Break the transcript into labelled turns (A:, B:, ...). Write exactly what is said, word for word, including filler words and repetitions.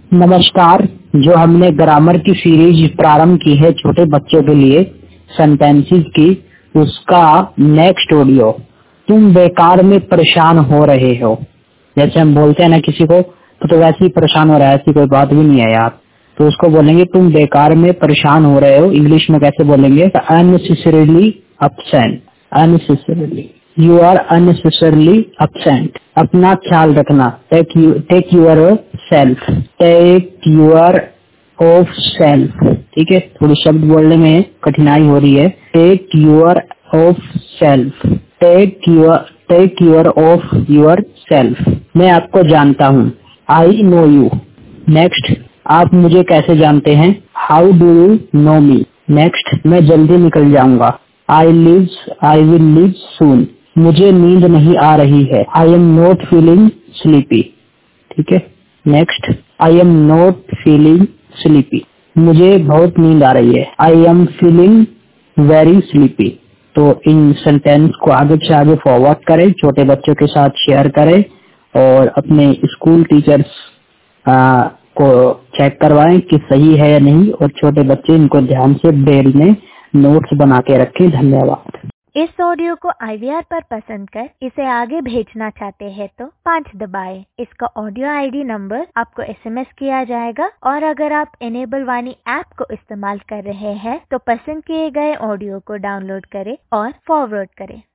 A: नमस्कार। जो हमने ग्रामर की सीरीज प्रारंभ की है छोटे बच्चों के लिए सेंटेंसेस की, उसका नेक्स्ट ऑडियो तुम बेकार में परेशान हो रहे हो। जैसे हम बोलते हैं ना किसी को तो, तो वैसे ही परेशान हो रहा है, ऐसी कोई बात भी नहीं है यार। तो उसको बोलेंगे तुम बेकार में परेशान हो रहे हो। इंग्लिश में कैसे बोलेंगे? Unnecessarily absent. Unnecessarily you are unnecessarily absent. अपना ख्याल रखना। Take you take yourself. Take your of self. ठीक है, थोड़ी शब्द बोलने में कठिनाई हो रही है। Take your of self. Take your take your of yourself. मैं आपको जानता हूँ। I know you. नेक्स्ट, आप मुझे कैसे जानते हैं? How do you know me. Next, मैं जल्दी निकल जाऊंगा। I live I will leave soon. मुझे नींद नहीं आ रही है। I am not feeling sleepy. ठीक है। Next, I am not feeling sleepy. मुझे बहुत नींद आ रही है। I am feeling very sleepy. तो इन सेंटेंस को आगे से आगे फॉरवर्ड करें, छोटे बच्चों के साथ शेयर करें और अपने स्कूल टीचर्स को चेक करवाएं कि सही है या नहीं, और छोटे बच्चे इनको ध्यान से ब्रेल में नोट्स बना के रखें। धन्यवाद।
B: इस ऑडियो को आई वी आर पर पसंद कर इसे आगे भेजना चाहते हैं तो पाँच दबाएं। इसका ऑडियो आई डी नंबर आपको एस एम एस किया जाएगा, और अगर आप इनेबल वाणी ऐप को इस्तेमाल कर रहे हैं तो पसंद किए गए ऑडियो को डाउनलोड करें और फॉरवर्ड करें।